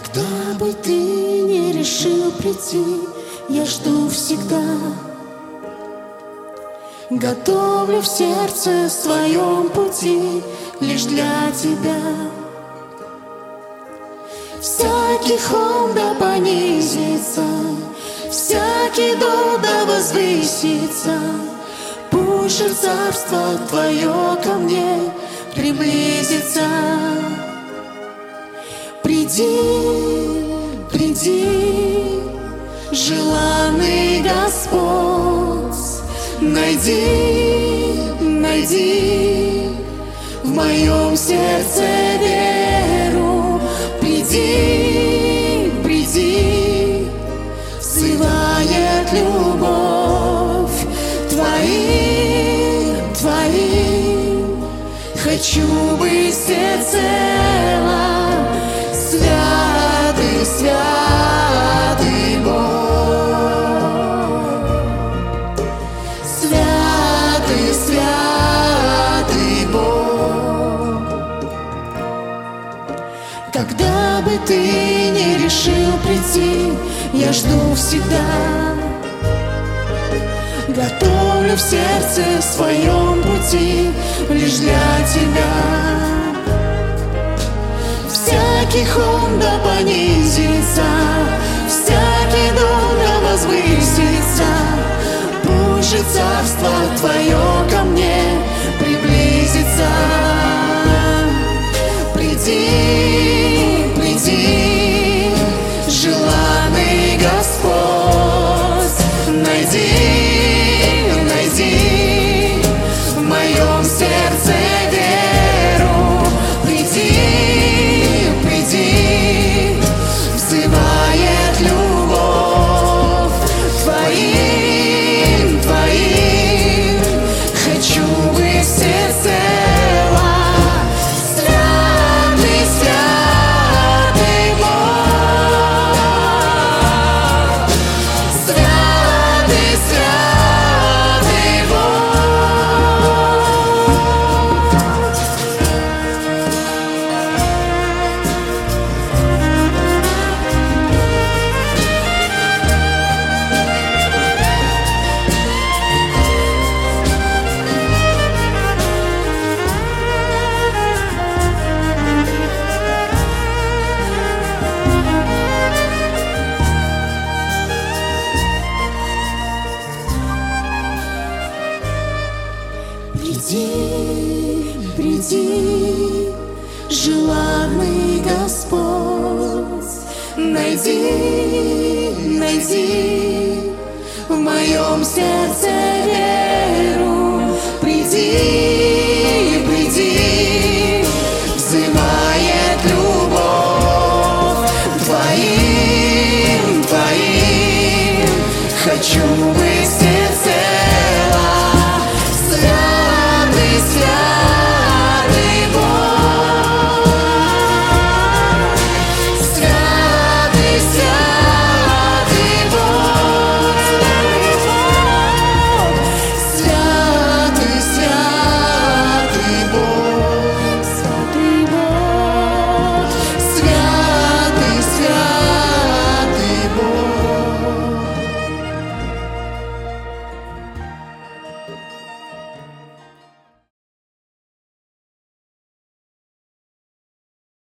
Когда бы ты не решил прийти, я жду всегда. Готовлю в сердце своем пути лишь для тебя. Всякий холм да понизится, всякий дом да возвысится. Пусть же царство твое ко мне приблизится. Приди, приди, желанный Господь, найди, найди в моем сердце веру. Приди, приди, взывает любовь твоим, твоим. Хочу быть всецело. Святый, святый Бог, святый, святый Бог. Когда бы ты не решил прийти, я жду всегда. Готовлю в сердце своем пути лишь для тебя. Всякий холм да понизится, всякий дом да возвысится. Пусть же царство твое ко мне приблизится. Приди, приди, желанный Господь, найди, найди в моем сердце веру. Приди, взывает любовь твоим, твоим. Хочу быть всецело. Святый, святый Бог, святый, святый Приди, приди, желанный Господь, найди, найди в моем сердце веру. Приди,